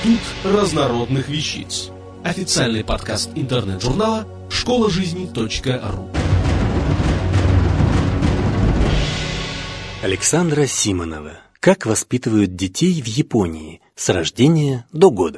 Институт разнородных вещиц. Официальный подкаст интернет-журнала школажизни.ру. Александра Симонова. Как воспитывают детей в Японии с рождения до года.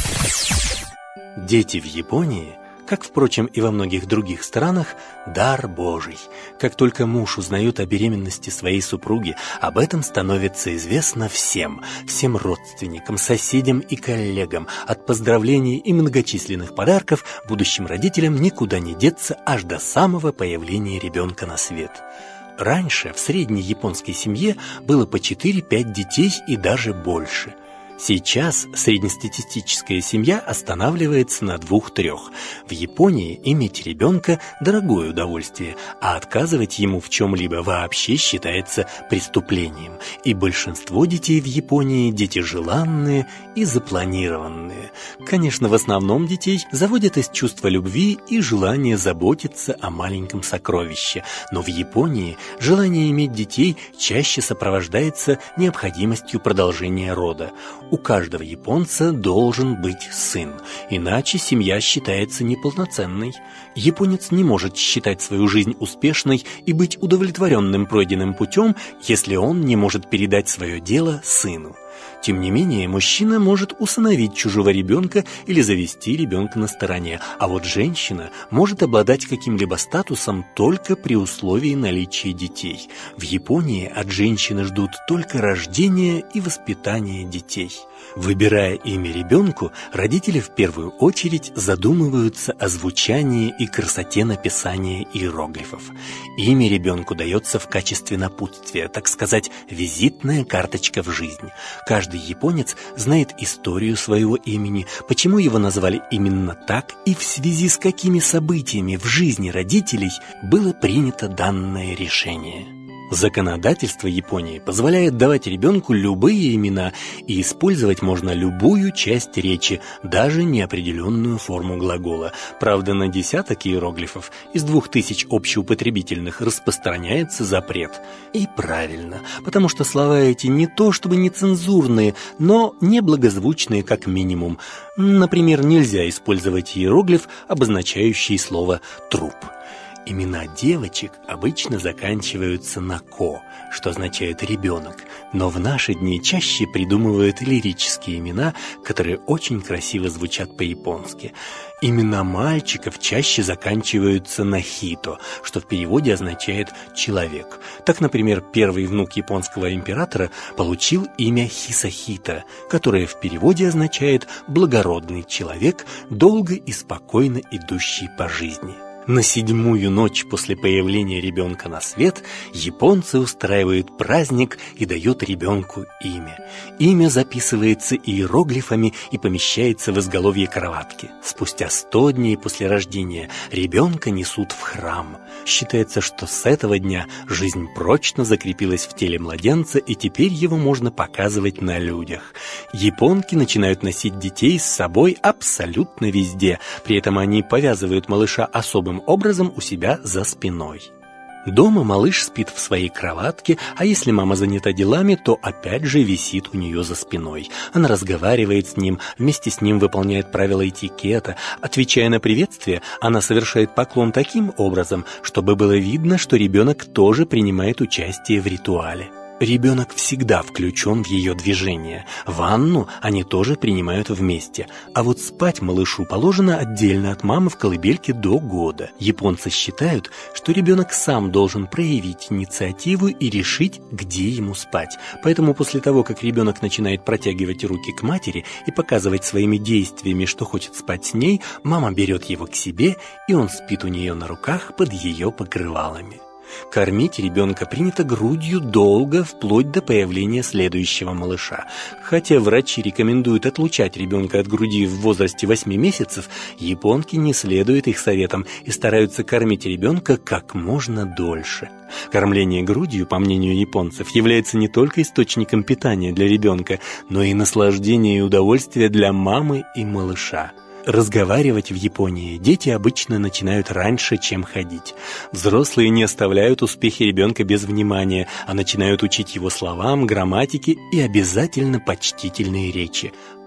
Дети в Японии, как, впрочем, и во многих других странах, дар Божий. Как только муж узнает о беременности своей супруги, об этом становится известно всем родственникам, соседям и коллегам. От поздравлений и многочисленных подарков будущим родителям никуда не деться аж до самого появления ребенка на свет. Раньше в средней японской семье было по 4-5 детей и даже больше. Сейчас среднестатистическая семья останавливается на 2-3. В Японии иметь ребенка – дорогое удовольствие, а отказывать ему в чем-либо вообще считается преступлением. И большинство детей в Японии – дети желанные и запланированные. Конечно, в основном детей заводят из чувства любви и желания заботиться о маленьком сокровище. Но в Японии желание иметь детей чаще сопровождается необходимостью продолжения рода. У каждого японца должен быть сын, иначе семья считается неполноценной. Японец не может считать свою жизнь успешной и быть удовлетворенным пройденным путем, если он не может передать свое дело сыну. Тем не менее, мужчина может усыновить чужого ребенка или завести ребенка на стороне, а вот женщина может обладать каким-либо статусом только при условии наличия детей. В Японии от женщины ждут только рождения и воспитания детей. Выбирая имя ребенку, родители в первую очередь задумываются о звучании и красоте написания иероглифов. Имя ребенку дается в качестве напутствия, так сказать, визитная карточка в жизнь. Каждый японец знает историю своего имени, почему его назвали именно так и в связи с какими событиями в жизни родителей было принято данное решение. Законодательство Японии позволяет давать ребенку любые имена, и использовать можно любую часть речи, даже неопределенную форму глагола. Правда, на десяток иероглифов из 2000 общеупотребительных распространяется запрет. И правильно, потому что слова эти не то чтобы нецензурные, но неблагозвучные как минимум. Например, нельзя использовать иероглиф, обозначающий слово «труп». Имена девочек обычно заканчиваются на «ко», что означает «ребенок», но в наши дни чаще придумывают лирические имена, которые очень красиво звучат по-японски. Имена мальчиков чаще заканчиваются на «хито», что в переводе означает «человек». Так, например, первый внук японского императора получил имя Хисахита, которое в переводе означает «благородный человек, долго и спокойно идущий по жизни». На 7-ю ночь после появления ребенка на свет японцы устраивают праздник и дают ребенку имя. Имя записывается иероглифами и помещается в изголовье кроватки. Спустя 100 дней после рождения ребенка несут в храм. Считается, что с этого дня жизнь прочно закрепилась в теле младенца, и теперь его можно показывать на людях. Японки начинают носить детей с собой абсолютно везде. При этом они повязывают малыша особым образом у себя за спиной. Дома малыш спит в своей кроватке, а если мама занята делами, то опять же висит у нее за спиной. Она разговаривает с ним, вместе с ним выполняет правила этикета. Отвечая на приветствие, она совершает поклон таким образом, чтобы было видно, что ребенок тоже принимает участие в ритуале. Ребенок всегда включен в ее движение. Ванну они тоже принимают вместе. А вот спать малышу положено отдельно от мамы в колыбельке до года. Японцы считают, что ребенок сам должен проявить инициативу и решить, где ему спать. Поэтому после того, как ребенок начинает протягивать руки к матери и показывать своими действиями, что хочет спать с ней, мама берет его к себе, и он спит у нее на руках под ее покрывалами. Кормить ребенка принято грудью долго, вплоть до появления следующего малыша. Хотя врачи рекомендуют отлучать ребенка от груди в возрасте 8 месяцев, японки не следуют их советам и стараются кормить ребенка как можно дольше. Кормление грудью, по мнению японцев, является не только источником питания для ребенка, но и наслаждения и удовольствия для мамы и малыша. Разговаривать в Японии дети обычно начинают раньше, чем ходить. Взрослые не оставляют успехи ребенка без внимания, а начинают учить его словам, грамматике и обязательно почтительной речи.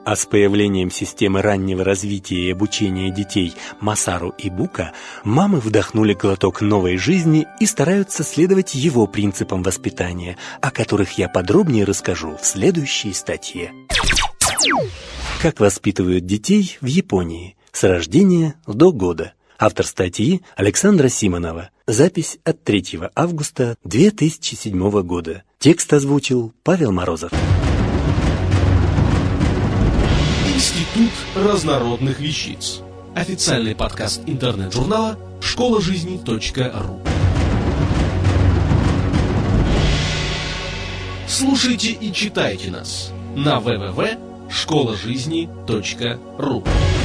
А с появлением системы раннего развития и обучения детей Масару и Бука мамы вдохнули глоток новой жизни и стараются следовать его принципам воспитания, о которых я подробнее расскажу в следующей статье. Как воспитывают детей в Японии с рождения до года. Автор статьи Александра Симонова. Запись от 3 августа 2007 года. Текст озвучил Павел Морозов. Институт разнородных вещиц. Официальный подкаст интернет-журнала школажизни.ру. Слушайте и читайте нас на www.школажизни.ру.